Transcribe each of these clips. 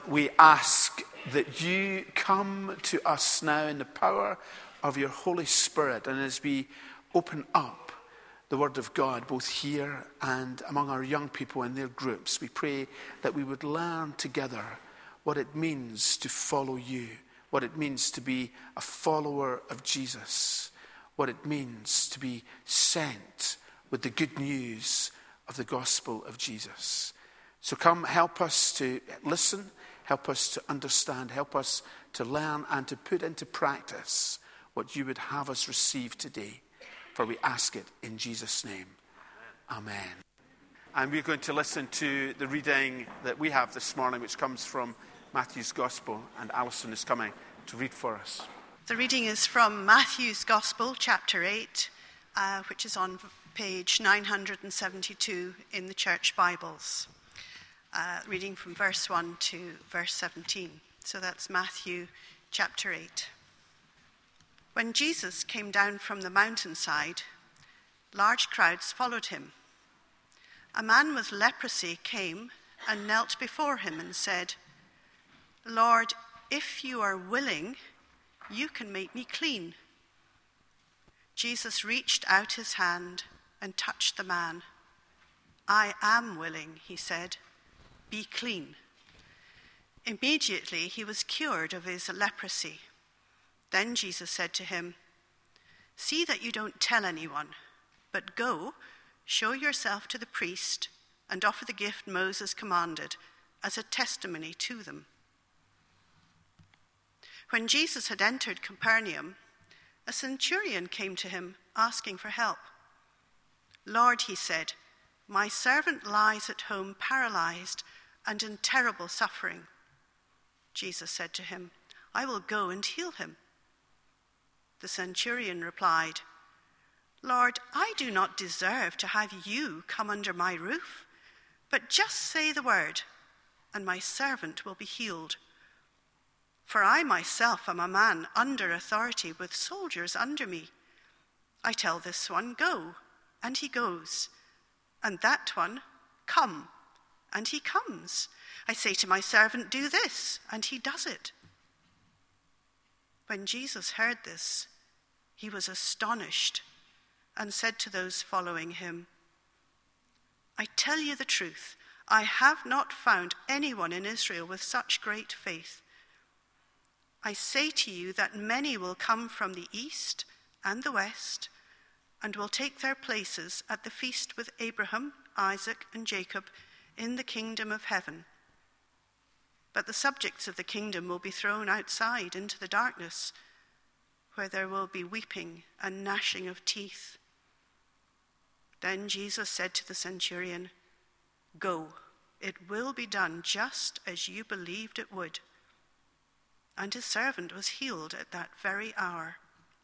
We ask that you come to us now in the power of your Holy Spirit, and as we open up the Word of God, both here and among our young people in their groups, we pray that we would learn together what it means to follow you, what it means to be a follower of Jesus, what it means to be sent with the good news of the gospel of Jesus. So come, help us to listen, help us to understand, help us to learn and to put into practice what you would have us receive today. For we ask it in Jesus' name. Amen. And we're going to listen to the reading that we have this morning, which comes from Matthew's Gospel, and Alison is coming to read for us. The reading is from Matthew's Gospel, chapter 8, which is on page 972 in the church Bibles. Reading from verse 1 to verse 17. So that's Matthew chapter 8. When Jesus came down from the mountainside, large crowds followed him. A man with leprosy came and knelt before him and said, "Lord, if you are willing, you can make me clean." Jesus reached out his hand and touched the man. "I am willing," he said. "Be clean." Immediately he was cured of his leprosy. Then Jesus said to him, "See that you don't tell anyone, but go, show yourself to the priest, and offer the gift Moses commanded as a testimony to them." When Jesus had entered Capernaum, a centurion came to him asking for help. "Lord," he said, "my servant lies at home paralyzed and in terrible suffering." Jesus said to him, "I will go and heal him." The centurion replied, "Lord, I do not deserve to have you come under my roof, but just say the word, and my servant will be healed. For I myself am a man under authority with soldiers under me. I tell this one, 'Go,' and he goes, and that one, 'Come,' and he comes. I say to my servant, 'Do this,' and he does it." When Jesus heard this, he was astonished and said to those following him, "I tell you the truth, I have not found anyone in Israel with such great faith. I say to you that many will come from the east and the west and will take their places at the feast with Abraham, Isaac, and Jacob in the kingdom of heaven. But the subjects of the kingdom will be thrown outside into the darkness, where there will be weeping and gnashing of teeth." Then Jesus said to the centurion, "Go, it will be done just as you believed it would." And his servant was healed at that very hour.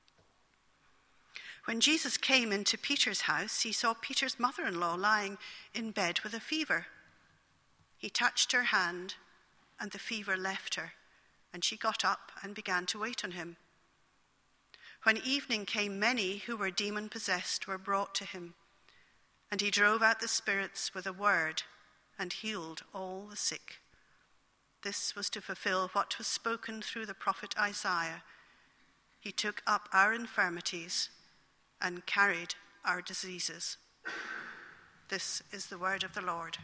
When Jesus came into Peter's house, he saw Peter's mother-in-law lying in bed with a fever. He touched her hand, and the fever left her, and she got up and began to wait on him. When evening came, many who were demon-possessed were brought to him, and he drove out the spirits with a word and healed all the sick. This was to fulfill what was spoken through the prophet Isaiah. He took up our infirmities and carried our diseases. This is the word of the Lord.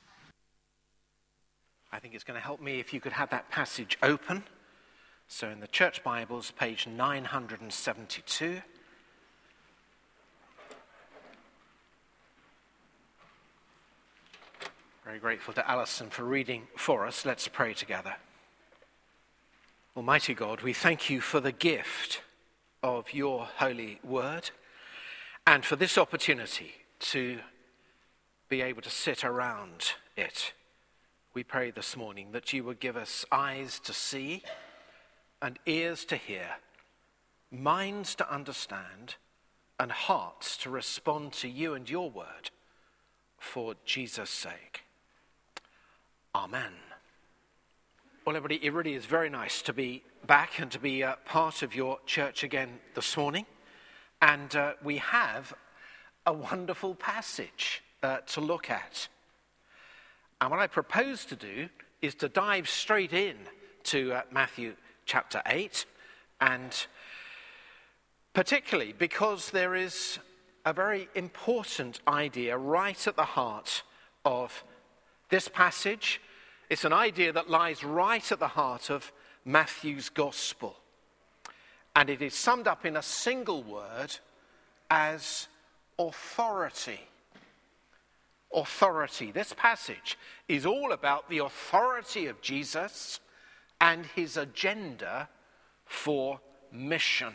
I think it's going to help me if you could have that passage open. So in the church Bibles, page 972. Very grateful to Alison for reading for us. Let's pray together. Almighty God, we thank you for the gift of your holy word and for this opportunity to be able to sit around it. We pray this morning that you would give us eyes to see and ears to hear, minds to understand, and hearts to respond to you and your word for Jesus' sake. Amen. Well, everybody, it really is very nice to be back and to be part of your church again this morning. And we have a wonderful passage to look at. And what I propose to do is to dive straight in to Matthew chapter 8, and particularly because there is a very important idea right at the heart of this passage. It's an idea that lies right at the heart of Matthew's gospel. And it is summed up in a single word as authority. Authority. This passage is all about the authority of Jesus and his agenda for mission.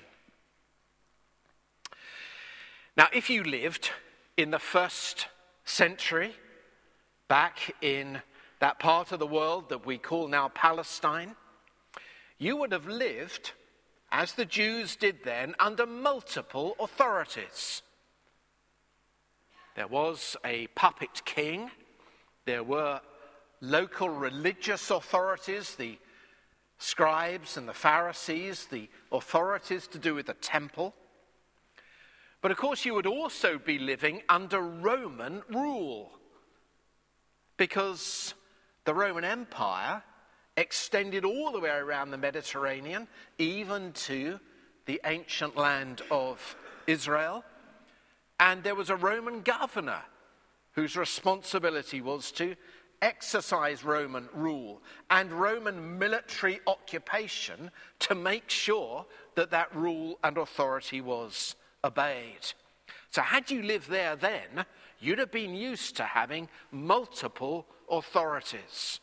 Now, if you lived in the first century, back in that part of the world that we call now Palestine, you would have lived, as the Jews did then, under multiple authorities. There was a puppet king. There were local religious authorities, the scribes and the Pharisees, the authorities to do with the temple. But of course you would also be living under Roman rule, because the Roman Empire extended all the way around the Mediterranean, even to the ancient land of Israel. And there was a Roman governor whose responsibility was to exercise Roman rule and Roman military occupation to make sure that that rule and authority was obeyed. So had you lived there then, you'd have been used to having multiple authorities.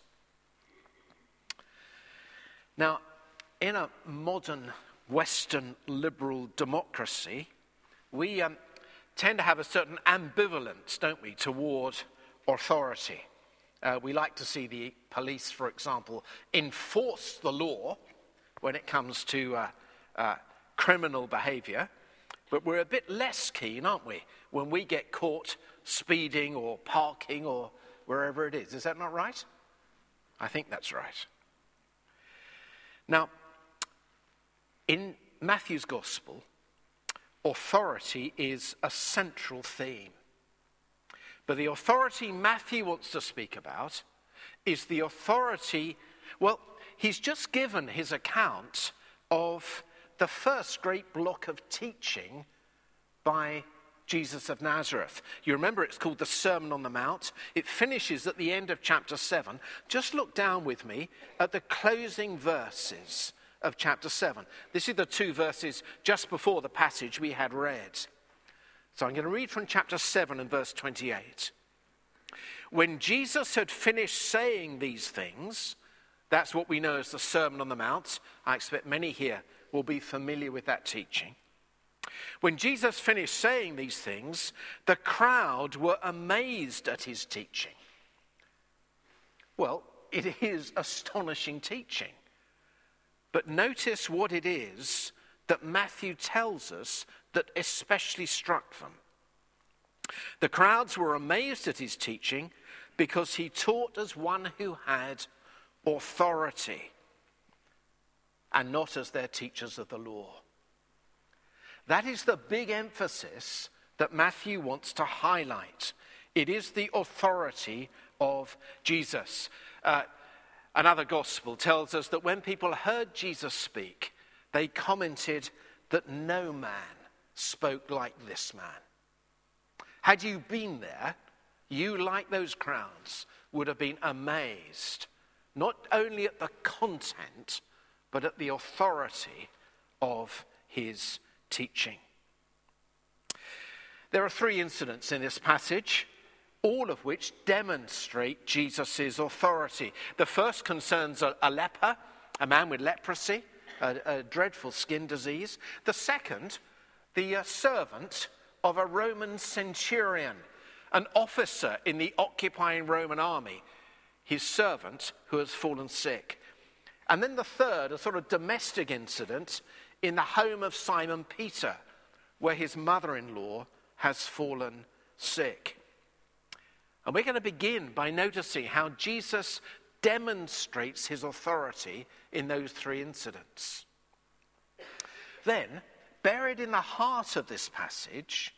Now, in a modern Western liberal democracy, we tend to have a certain ambivalence, don't we, toward authority. We like to see the police, for example, enforce the law when it comes to criminal behaviour, but we're a bit less keen, aren't we, when we get caught speeding or parking or wherever it is. Is that not right? I think that's right. Now, in Matthew's Gospel, authority is a central theme. But the authority Matthew wants to speak about is the authority, well, he's just given his account of the first great block of teaching by Jesus of Nazareth. You remember it's called the Sermon on the Mount. It finishes at the end of chapter 7. Just look down with me at the closing verses of chapter 7. This is the two verses just before the passage we had read. So I'm going to read from chapter 7 and verse 28. When Jesus had finished saying these things, that's what we know as the Sermon on the Mount. I expect many here will be familiar with that teaching. When Jesus finished saying these things, the crowd were amazed at his teaching. Well, it is astonishing teaching. But notice what it is that Matthew tells us that especially struck them. The crowds were amazed at his teaching because he taught as one who had authority and not as their teachers of the law. That is the big emphasis that Matthew wants to highlight. It is the authority of Jesus. Another gospel tells us that when people heard Jesus speak, they commented that no man spoke like this man. Had you been there, you, like those crowds, would have been amazed, not only at the content, but at the authority of his teaching. There are three incidents in this passage, all of which demonstrate Jesus' authority. The first concerns a leper, a man with leprosy, a dreadful skin disease. The second, the servant of a Roman centurion, an officer in the occupying Roman army, his servant who has fallen sick. And then the third, a sort of domestic incident in the home of Simon Peter, where his mother-in-law has fallen sick. And we're going to begin by noticing how Jesus demonstrates his authority in those three incidents. Then, buried in the heart of this passage,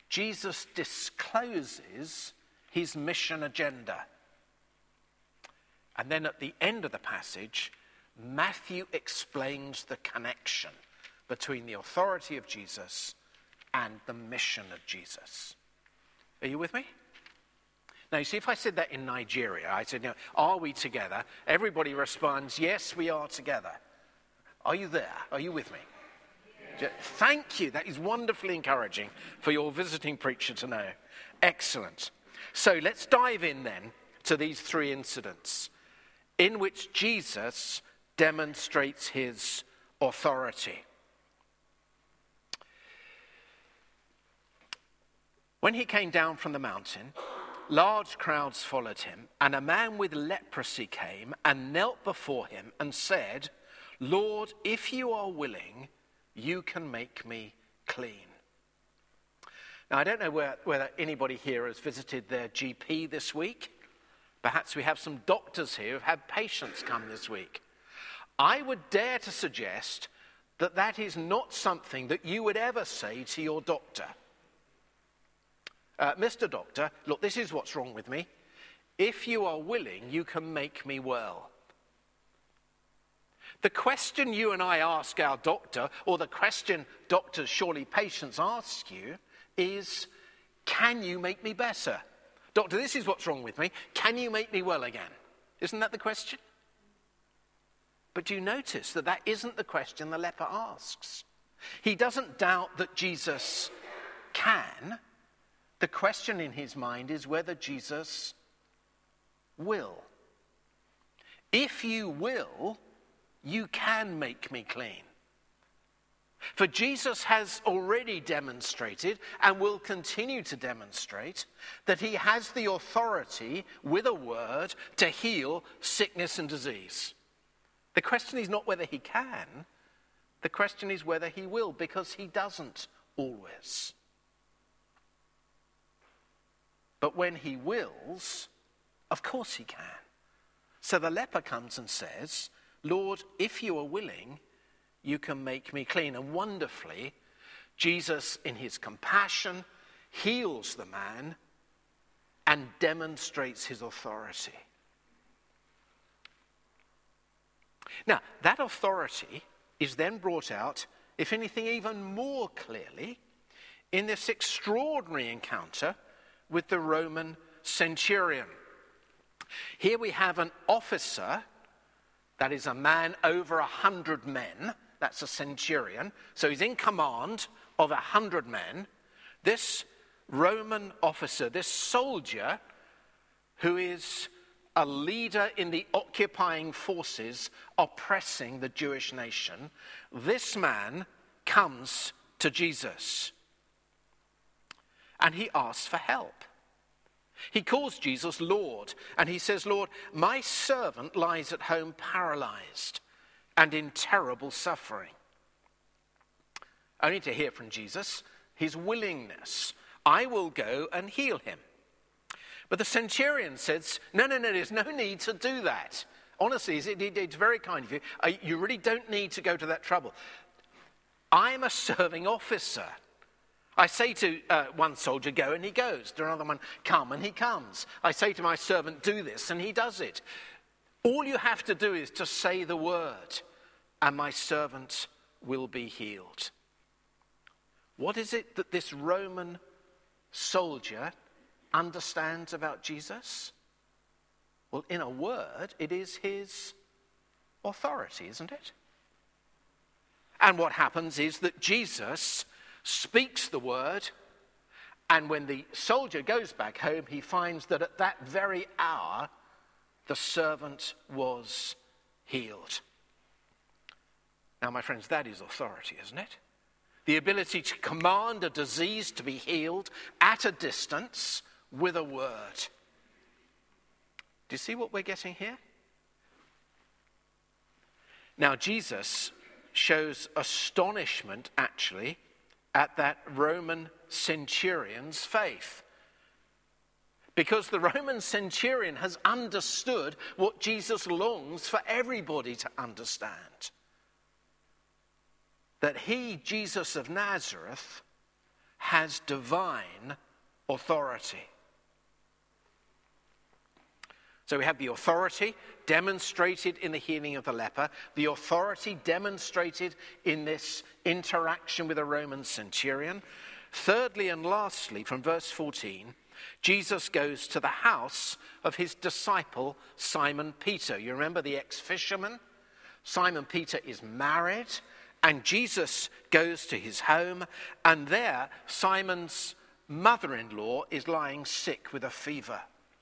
Jesus discloses his mission agenda. And then at the end of the passage, Matthew explains the connection between the authority of Jesus and the mission of Jesus. Are you with me? Now, you see, if I said that in Nigeria, I said, are we together? Everybody responds, yes, we are together. Are you there? Are you with me? Yeah. Thank you. That is wonderfully encouraging for your visiting preacher to know. Excellent. So let's dive in then to these three incidents in which Jesus demonstrates his authority. When he came down from the mountain, large crowds followed him, and a man with leprosy came and knelt before him and said, Lord, if you are willing, you can make me clean. Now, I don't know whether anybody here has visited their GP this week. Perhaps we have some doctors here who have had patients come this week. I would dare to suggest that that is not something that you would ever say to your doctor. Mr. Doctor, look, this is what's wrong with me. If you are willing, you can make me well. The question you and I ask our doctor, or the question doctors, surely patients, ask you is, can you make me better? Doctor, this is what's wrong with me. Can you make me well again? Isn't that the question? But do you notice that that isn't the question the leper asks? He doesn't doubt that Jesus can. The question in his mind is whether Jesus will. If you will, you can make me clean. For Jesus has already demonstrated and will continue to demonstrate that he has the authority with a word to heal sickness and disease. The question is not whether he can, the question is whether he will, because he doesn't always. But when he wills, of course he can. So the leper comes and says, Lord, if you are willing, you can make me clean. And wonderfully, Jesus, in his compassion, heals the man and demonstrates his authority. Now, that authority is then brought out, if anything, even more clearly in this extraordinary encounter with the Roman centurion. Here we have an officer, that is a man over 100 men. That's a centurion. So he's in command of 100 men. This Roman officer, this soldier, who is a leader in the occupying forces oppressing the Jewish nation, this man comes to Jesus. And he asks for help. He calls Jesus Lord, and he says, Lord, my servant lies at home paralyzed and in terrible suffering. Only to hear from Jesus his willingness. I will go and heal him. But the centurion says, no, there's no need to do that. Honestly, it's very kind of you. You really don't need to go to that trouble. I'm a serving officer. I say to one soldier, go, and he goes. To another one, come, and he comes. I say to my servant, do this, and he does it. All you have to do is to say the word, and my servant will be healed. What is it that this Roman soldier understands about Jesus? Well, in a word, it is his authority, isn't it? And what happens is that Jesus speaks the word, and when the soldier goes back home, he finds that at that very hour, the servant was healed. Now, my friends, that is authority, isn't it? The ability to command a disease to be healed at a distance with a word. Do you see what we're getting here? Now, Jesus shows astonishment, actually, at that Roman centurion's faith. Because the Roman centurion has understood what Jesus longs for everybody to understand. That he, Jesus of Nazareth, has divine authority. So we have the authority demonstrated in the healing of the leper, the authority demonstrated in this interaction with a Roman centurion. Thirdly and lastly, from verse 14, Jesus goes to the house of his disciple Simon Peter. You remember the ex-fisherman? Simon Peter is married, and Jesus goes to his home, and there Simon's mother-in-law is lying sick with a fever.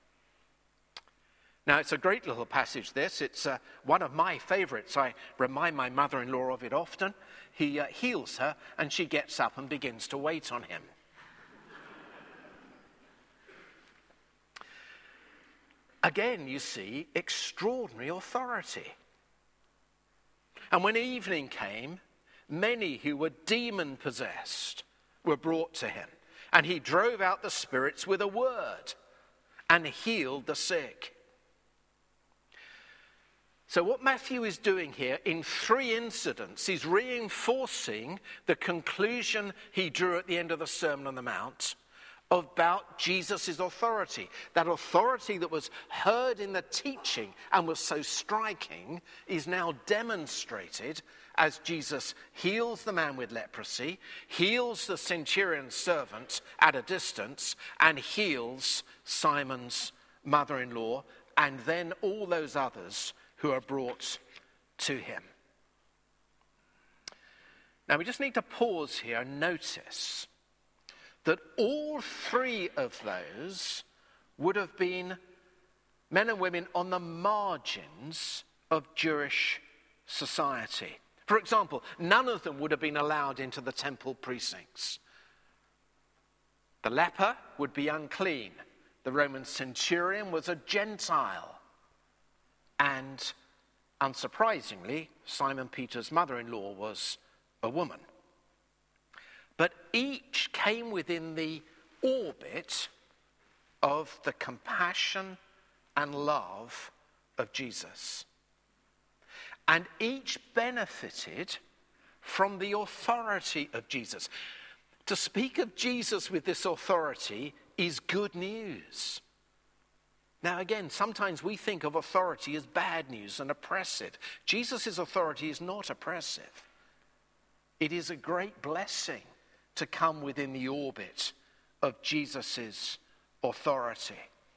Now, it's a great little passage, this. It's one of my favorites. I remind my mother-in-law of it often. He heals her, and she gets up and begins to wait on him. Again, you see, extraordinary authority. And when evening came, many who were demon-possessed were brought to him. And he drove out the spirits with a word and healed the sick. So what Matthew is doing here in 3 incidents, he's reinforcing the conclusion he drew at the end of the Sermon on the Mount about Jesus' authority. That authority that was heard in the teaching and was so striking is now demonstrated as Jesus heals the man with leprosy, heals the centurion's servant at a distance, and heals Simon's mother-in-law, and then all those others who are brought to him. Now we just need to pause here and notice that all 3 of those would have been men and women on the margins of Jewish society. For example, none of them would have been allowed into the temple precincts. The leper would be unclean. The Roman centurion was a Gentile. And unsurprisingly, Simon Peter's mother-in-law was a woman. But each came within the orbit of the compassion and love of Jesus. And each benefited from the authority of Jesus. To speak of Jesus with this authority is good news. Now again, sometimes we think of authority as bad news and oppressive. Jesus' authority is not oppressive. It is a great blessing to come within the orbit of Jesus' authority.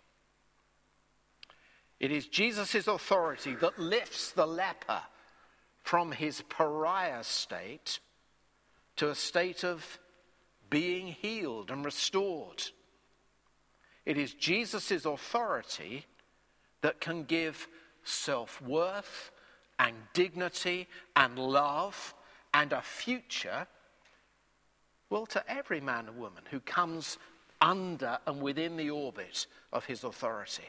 It is Jesus' authority that lifts the leper from his pariah state to a state of being healed and restored. It is Jesus' authority that can give self-worth and dignity and love and a future, well, to every man and woman who comes under and within the orbit of his authority.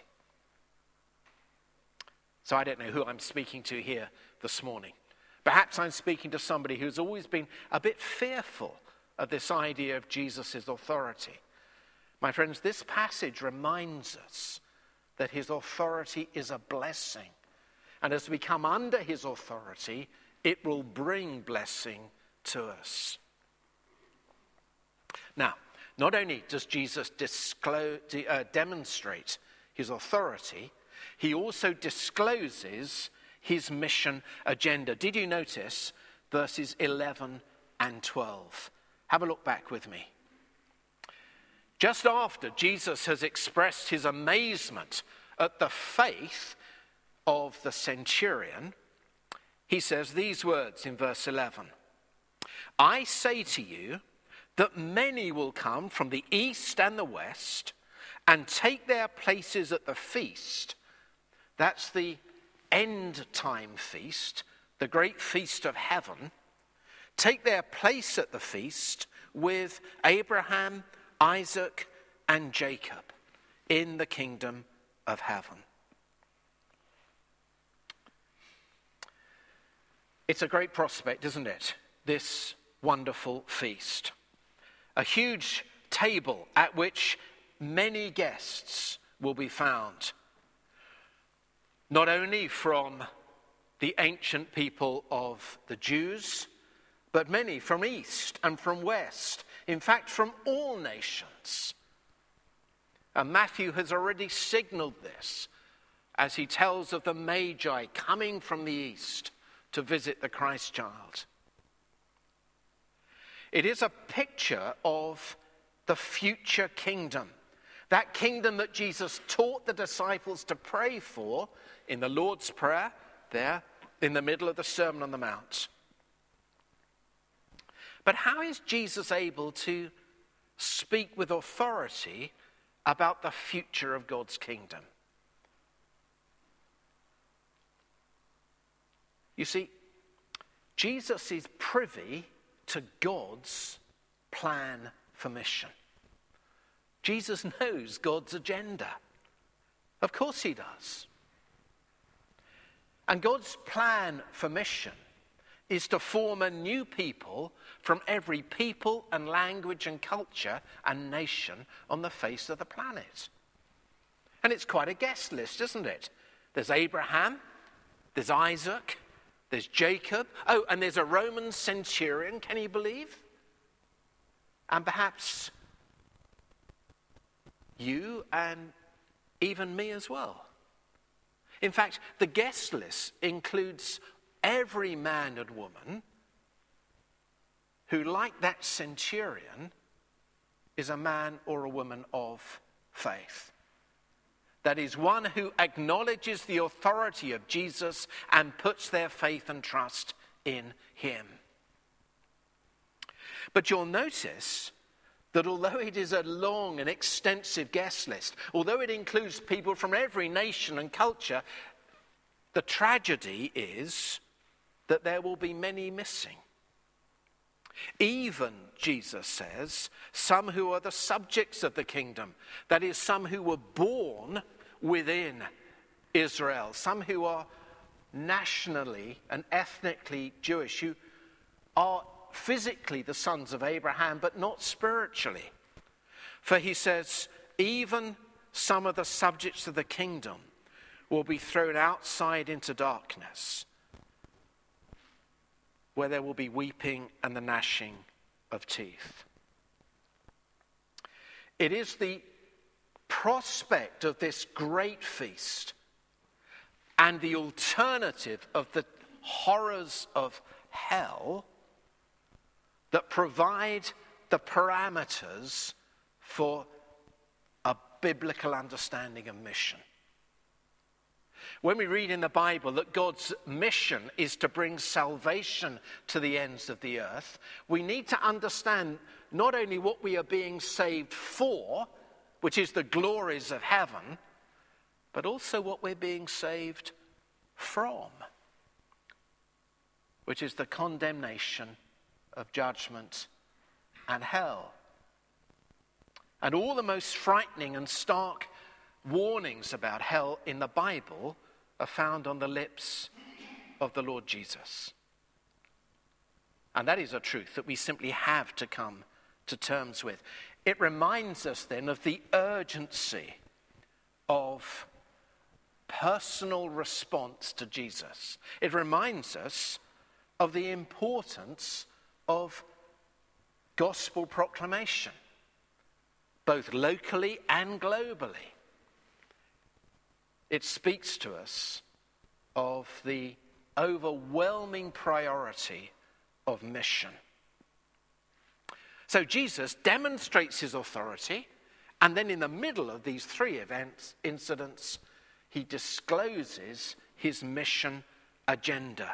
So I don't know who I'm speaking to here this morning. Perhaps I'm speaking to somebody who's always been a bit fearful of this idea of Jesus' authority. My friends, this passage reminds us that his authority is a blessing. And as we come under his authority, it will bring blessing to us. Now, not only does Jesus demonstrate his authority, he also discloses his mission agenda. Did you notice verses 11 and 12? Have a look back with me. Just after Jesus has expressed his amazement at the faith of the centurion, he says these words in verse 11. I say to you that many will come from the east and the west and take their places at the feast. That's the end time feast, the great feast of heaven. Take their place at the feast with Abraham, Isaac, and Jacob in the kingdom of heaven. It's a great prospect, isn't it? This wonderful feast. A huge table at which many guests will be found. Not only from the ancient people of the Jews, but many from east and from west. In fact, from all nations. And Matthew has already signaled this as he tells of the Magi coming from the east to visit the Christ child. It is a picture of the future kingdom, that kingdom that Jesus taught the disciples to pray for in the Lord's Prayer, there in the middle of the Sermon on the Mount. But how is Jesus able to speak with authority about the future of God's kingdom? You see, Jesus is privy to God's plan for mission. Jesus knows God's agenda. Of course he does. And God's plan for mission is to form a new people from every people and language and culture and nation on the face of the planet. And it's quite a guest list, isn't it? There's Abraham, there's Isaac, there's Jacob. Oh, and there's a Roman centurion, can you believe? And perhaps you and even me as well. In fact, the guest list includes every man and woman who, like that centurion, is a man or a woman of faith. That is, one who acknowledges the authority of Jesus and puts their faith and trust in him. But you'll notice that although it is a long and extensive guest list, although it includes people from every nation and culture, the tragedy is that there will be many missing. Even, Jesus says, some who are the subjects of the kingdom. That is, some who were born within Israel. Some who are nationally and ethnically Jewish, who are physically the sons of Abraham, but not spiritually. For he says, even some of the subjects of the kingdom will be thrown outside into darkness, where there will be weeping and the gnashing of teeth. It is the prospect of this great feast and the alternative of the horrors of hell that provide the parameters for a biblical understanding of mission. When we read in the Bible that God's mission is to bring salvation to the ends of the earth, we need to understand not only what we are being saved for, which is the glories of heaven, but also what we're being saved from, which is the condemnation of judgment and hell. And all the most frightening and stark warnings about hell in the Bible are found on the lips of the Lord Jesus. And that is a truth that we simply have to come to terms with. It reminds us then of the urgency of personal response to Jesus. It reminds us of the importance of gospel proclamation, both locally and globally. It speaks to us of the overwhelming priority of mission. So Jesus demonstrates his authority, and then in the middle of these three incidents, he discloses his mission agenda.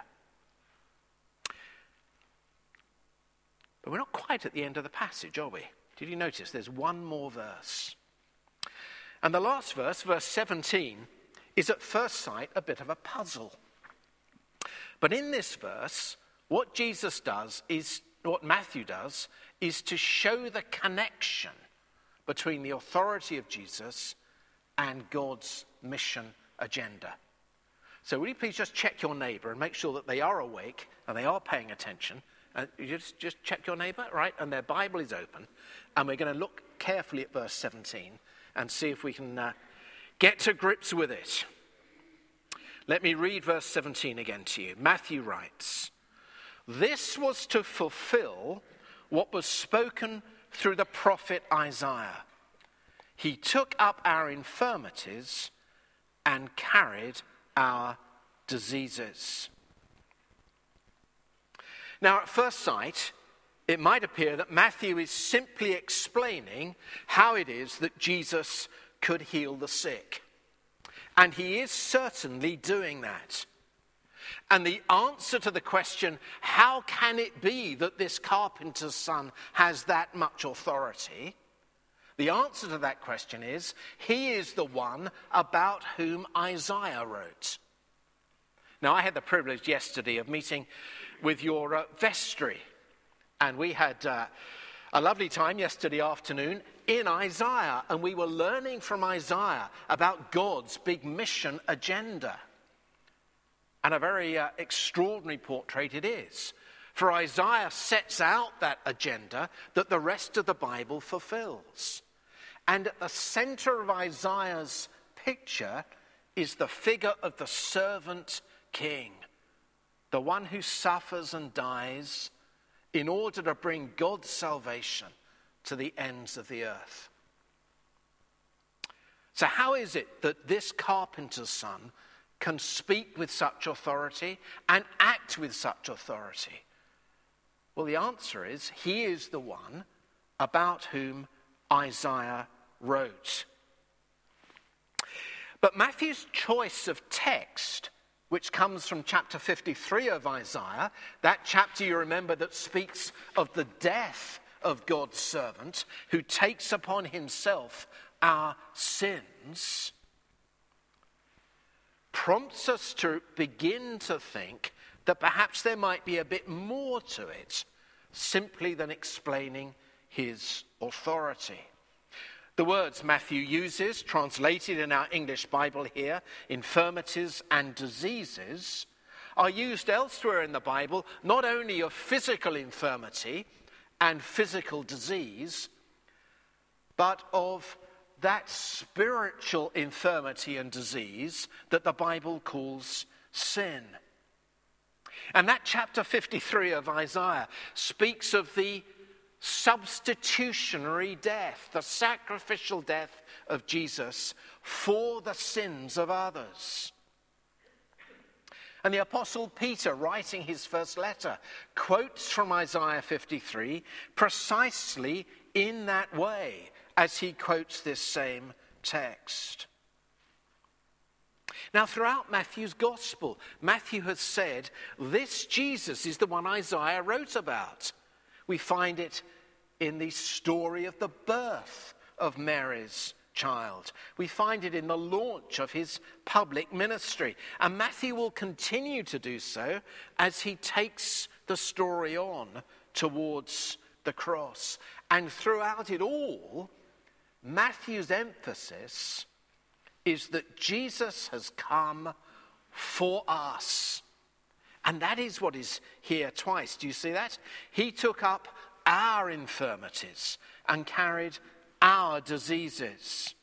But we're not quite at the end of the passage, are we? Did you notice there's one more verse? And the last verse, verse 17, is at first sight a bit of a puzzle. But in this verse, what Jesus does is, what Matthew does, is to show the connection between the authority of Jesus and God's mission agenda. So will you please just check your neighbour and make sure that they are awake and they are paying attention. You just check your neighbour, right? And their Bible is open. And we're going to look carefully at verse 17 and see if we can get to grips with it. Let me read verse 17 again to you. Matthew writes, "This was to fulfill what was spoken through the prophet Isaiah. He took up our infirmities and carried our diseases. Now, at first sight, it might appear that Matthew is simply explaining how it is that Jesus could heal the sick. And he is certainly doing that. And the answer to the question, how can it be that this carpenter's son has that much authority? The answer to that question is, he is the one about whom Isaiah wrote. Now, I had the privilege yesterday of meeting with your vestry. And we had a lovely time yesterday afternoon in Isaiah. And we were learning from Isaiah about God's big mission agenda. And a very extraordinary portrait it is. For Isaiah sets out that agenda that the rest of the Bible fulfills. And at the center of Isaiah's picture is the figure of the servant king, the one who suffers and dies in order to bring God's salvation to the ends of the earth. So how is it that this carpenter's son can speak with such authority and act with such authority? Well, the answer is he is the one about whom Isaiah wrote. But Matthew's choice of text, which comes from chapter 53 of Isaiah, that chapter, you remember, that speaks of the death of God's servant who takes upon himself our sins, prompts us to begin to think that perhaps there might be a bit more to it simply than explaining his authority. The words Matthew uses, translated in our English Bible here, infirmities and diseases, are used elsewhere in the Bible not only of physical infirmity and physical disease, but of that spiritual infirmity and disease that the Bible calls sin. And that chapter 53 of Isaiah speaks of the substitutionary death, the sacrificial death of Jesus for the sins of others. And the Apostle Peter, writing his first letter, quotes from Isaiah 53 precisely in that way as he quotes this same text. Now, throughout Matthew's gospel, Matthew has said, this Jesus is the one Isaiah wrote about. We find it in the story of the birth of Mary's child. We find it in the launch of his public ministry. And Matthew will continue to do so as he takes the story on towards the cross. And throughout it all, Matthew's emphasis is that Jesus has come for us. And that is what is here twice. Do you see that? He took up our infirmities and carried our diseases.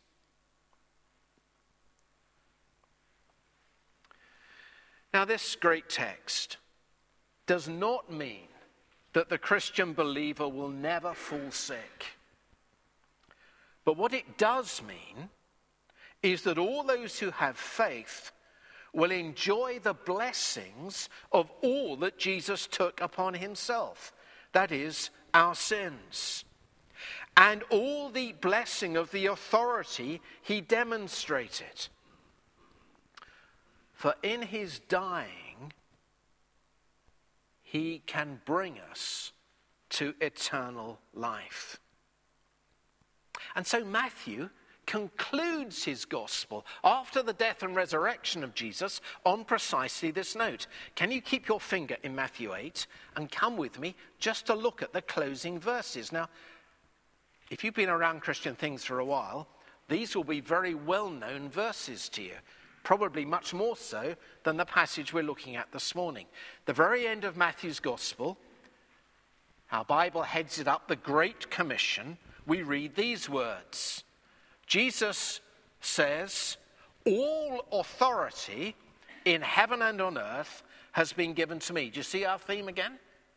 Now, this great text does not mean that the Christian believer will never fall sick. But what it does mean is that all those who have faith will enjoy the blessings of all that Jesus took upon himself. That is, our sins. And all the blessing of the authority he demonstrated. For in his dying, he can bring us to eternal life. And so Matthew concludes his gospel after the death and resurrection of Jesus on precisely this note. Can you keep your finger in Matthew 8 and come with me just to look at the closing verses? Now, if you've been around Christian things for a while, these will be very well-known verses to you, probably much more so than the passage we're looking at this morning. The very end of Matthew's gospel, our Bible heads it up, the Great Commission, we read these words. Jesus says, all authority in heaven and on earth has been given to me. Do you see our theme again?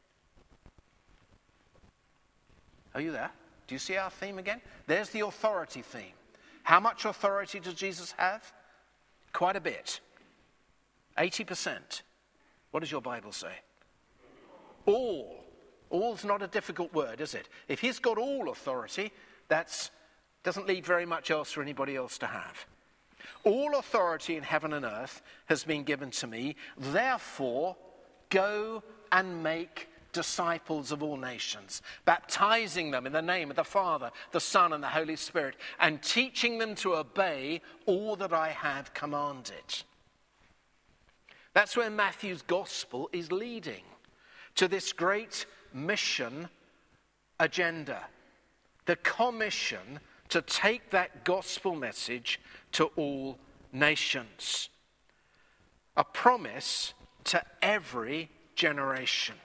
Are you there? Do you see our theme again? There's the authority theme. How much authority does Jesus have? Quite a bit. 80%. What does your Bible say? All. All's not a difficult word, is it? If he's got all authority, that doesn't leave very much else for anybody else to have. All authority in heaven and earth has been given to me. Therefore, go and make disciples of all nations, baptizing them in the name of the Father, the Son, and the Holy Spirit, and teaching them to obey all that I have commanded. That's where Matthew's gospel is leading, to this great mission agenda, the commission to take that gospel message to all nations. A promise to every generation.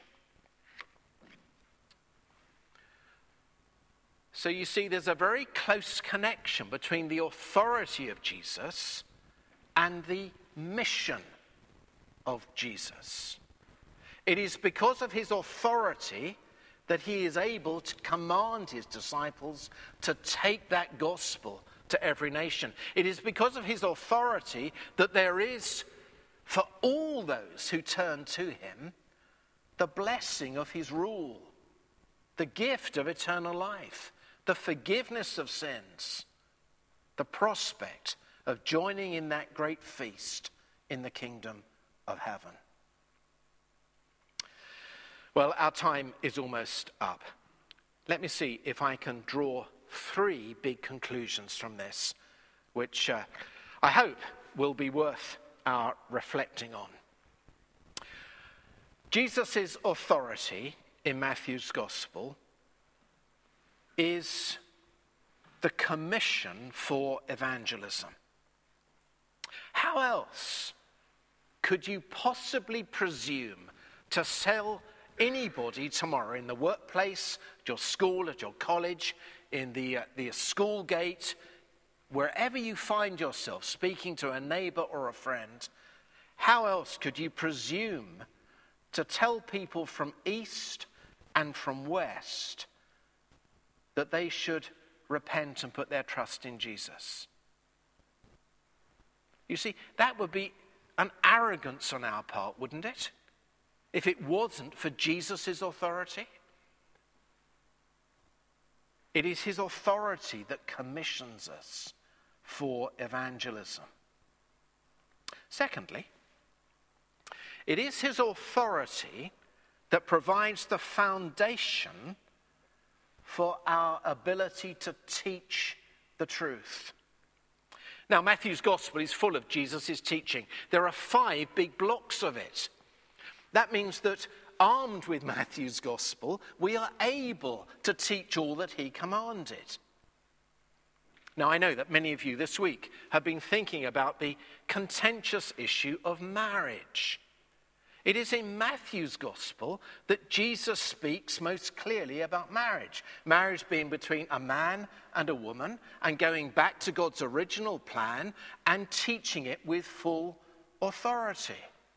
So you see, there's a very close connection between the authority of Jesus and the mission of Jesus. It is because of his authority that he is able to command his disciples to take that gospel to every nation. It is because of his authority that there is, for all those who turn to him, the blessing of his rule, the gift of eternal life, the forgiveness of sins, the prospect of joining in that great feast in the kingdom of heaven. Well, our time is almost up. Let me see if I can draw 3 big conclusions from this, which I hope will be worth our reflecting on. Jesus' authority in Matthew's gospel is the commission for evangelism. How else could you possibly presume to tell anybody tomorrow in the workplace, at your school, at your college, in the school gate, wherever you find yourself speaking to a neighbor or a friend, how else could you presume to tell people from east and from west that they should repent and put their trust in Jesus? You see, that would be an arrogance on our part, wouldn't it? If it wasn't for Jesus' authority. It is his authority that commissions us for evangelism. Secondly, it is his authority that provides the foundation for our ability to teach the truth. Now, Matthew's gospel is full of Jesus' teaching. There are 5 big blocks of it. That means that armed with Matthew's gospel, we are able to teach all that he commanded. Now, I know that many of you this week have been thinking about the contentious issue of marriage. It is in Matthew's gospel that Jesus speaks most clearly about marriage. Marriage being between a man and a woman, and going back to God's original plan and teaching it with full authority.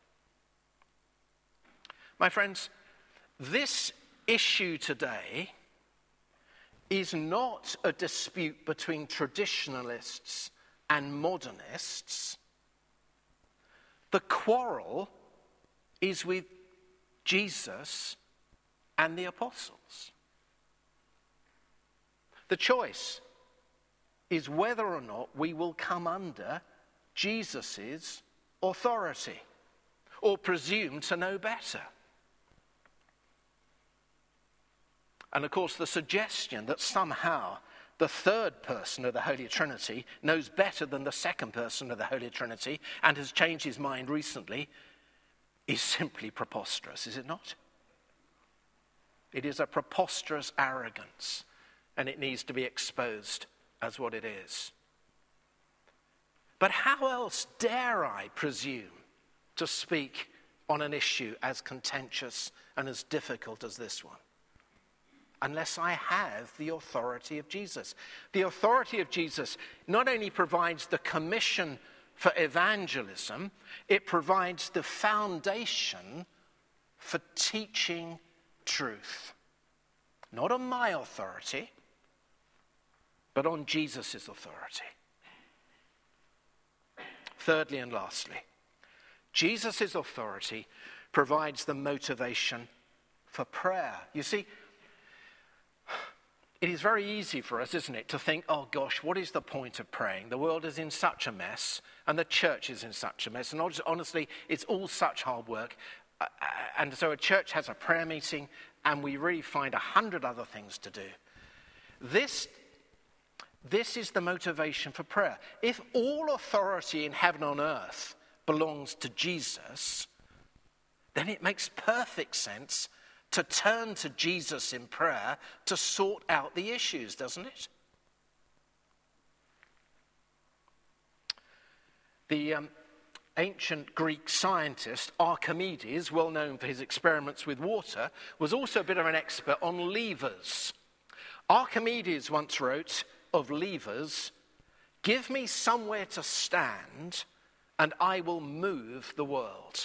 My friends, this issue today is not a dispute between traditionalists and modernists. The quarrel is with Jesus and the apostles. The choice is whether or not we will come under Jesus' authority or presume to know better. And of course, the suggestion that somehow the third person of the Holy Trinity knows better than the second person of the Holy Trinity and has changed his mind recently is simply preposterous, is it not? It is a preposterous arrogance, and it needs to be exposed as what it is. But how else dare I presume to speak on an issue as contentious and as difficult as this one? Unless I have the authority of Jesus. The authority of Jesus not only provides the commission for evangelism, it provides the foundation for teaching truth. Not on my authority, but on Jesus' authority. thirdly and lastly, Jesus' authority provides the motivation for prayer. You see, it is very easy for us, isn't it, to think, oh gosh, what is the point of praying? The world is in such a mess, and the church is in such a mess, and honestly, it's all such hard work. And so a church has a prayer meeting, and we really find 100 other things to do. This is the motivation for prayer. If all authority in heaven and on earth belongs to Jesus, then it makes perfect sense to turn to Jesus in prayer to sort out the issues, doesn't it? The ancient Greek scientist Archimedes, well known for his experiments with water, was also a bit of an expert on levers. Archimedes once wrote of levers, "Give me somewhere to stand and I will move the world."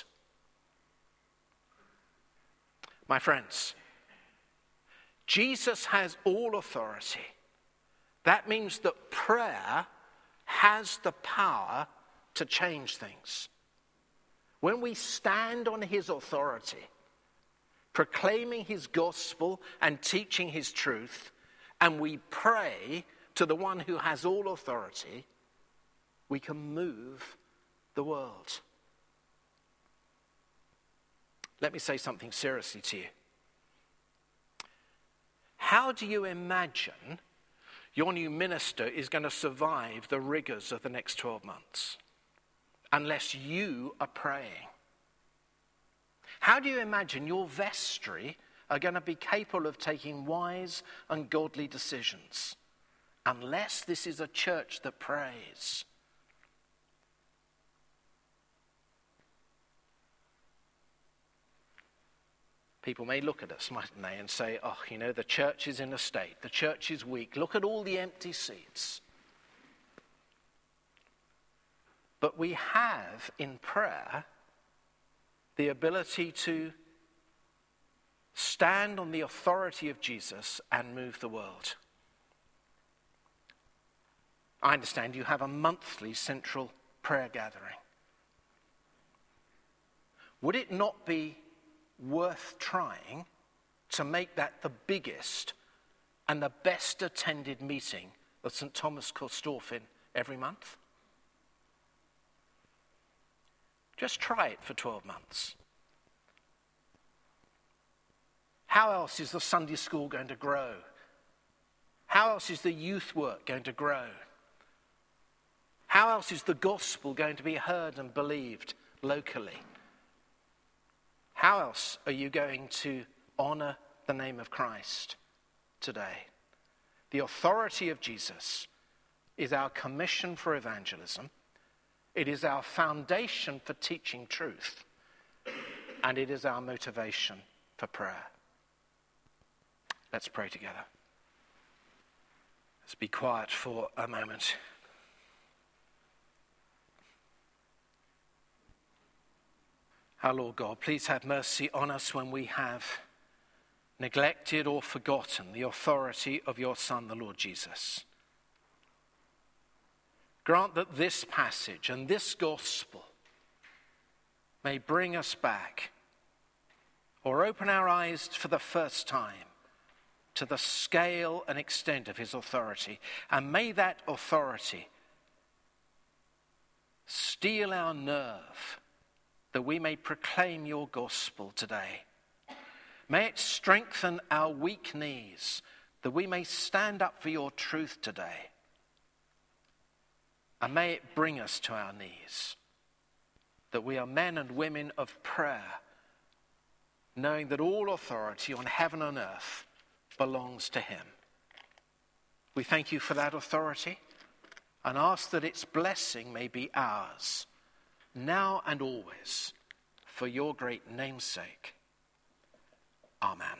My friends, Jesus has all authority. That means that prayer has the power to change things. When we stand on his authority, proclaiming his gospel and teaching his truth, and we pray to the one who has all authority, we can move the world. Let me say something seriously to you. How do you imagine your new minister is going to survive the rigors of the next 12 months unless you are praying? How do you imagine your vestry are going to be capable of taking wise and godly decisions unless this is a church that prays? People may look at us, mightn't they, and say, oh, you know, the church is in a state, the church is weak, look at all the empty seats. But we have in prayer the ability to stand on the authority of Jesus and move the world. I understand you have a monthly central prayer gathering. Would it not be worth trying to make that the biggest and the best attended meeting of St. Thomas Corstorphine every month? Just try it for 12 months. How else is the Sunday school going to grow? How else is the youth work going to grow? How else is the gospel going to be heard and believed locally? How else are you going to honor the name of Christ today? The authority of Jesus is our commission for evangelism. It is our foundation for teaching truth. And it is our motivation for prayer. Let's pray together. Let's be quiet for a moment. Our Lord God, please have mercy on us when we have neglected or forgotten the authority of your Son, the Lord Jesus. Grant that this passage and this gospel may bring us back or open our eyes for the first time to the scale and extent of his authority. And may that authority steel our nerve that we may proclaim your gospel today. May it strengthen our weak knees that we may stand up for your truth today. And may it bring us to our knees that we are men and women of prayer, knowing that all authority on heaven and earth belongs to him. We thank you for that authority and ask that its blessing may be ours, now and always, for your great name's sake. Amen.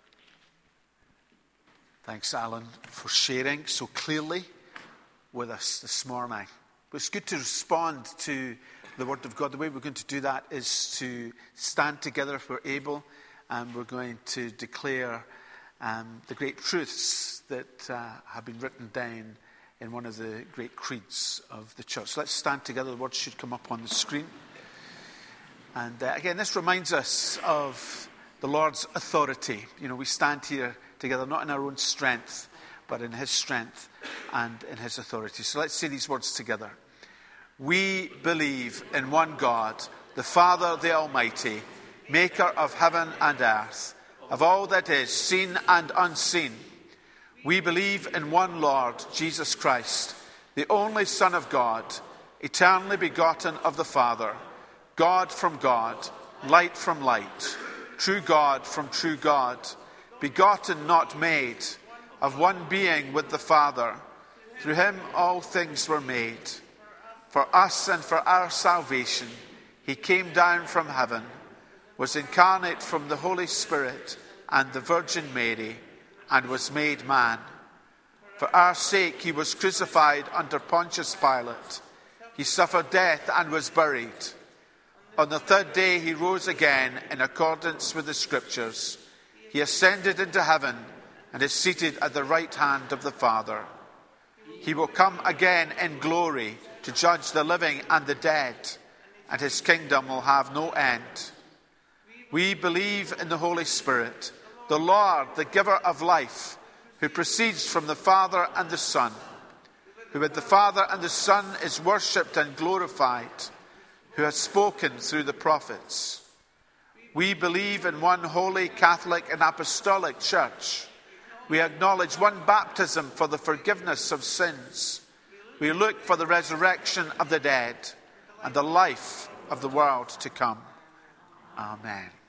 Thanks, Alan, for sharing so clearly with us this morning. But it's good to respond to the Word of God. The way we're going to do that is to stand together if we're able, and we're going to declare the great truths that have been written down in one of the great creeds of the church. Let's stand together. The words should come up on the screen. And again, this reminds us of the Lord's authority. You know, we stand here together, not in our own strength, but in his strength and in his authority. So let's say these words together. We believe in one God, the Father, the Almighty, maker of heaven and earth, of all that is seen and unseen. We believe in one Lord, Jesus Christ, the only Son of God, eternally begotten of the Father, God from God, light from light, true God from true God, begotten, not made, of one being with the Father. Through him all things were made. For us and for our salvation, he came down from heaven, was incarnate from the Holy Spirit and the Virgin Mary, and was made man. For our sake he was crucified under Pontius Pilate. He suffered death and was buried. On the third day he rose again in accordance with the Scriptures. He ascended into heaven and is seated at the right hand of the Father. He will come again in glory to judge the living and the dead, and his kingdom will have no end. We believe in the Holy Spirit, the Lord, the giver of life, who proceeds from the Father and the Son, who with the Father and the Son is worshipped and glorified, who has spoken through the prophets. We believe in one holy, Catholic and Apostolic Church. We acknowledge one baptism for the forgiveness of sins. We look for the resurrection of the dead and the life of the world to come. Amen.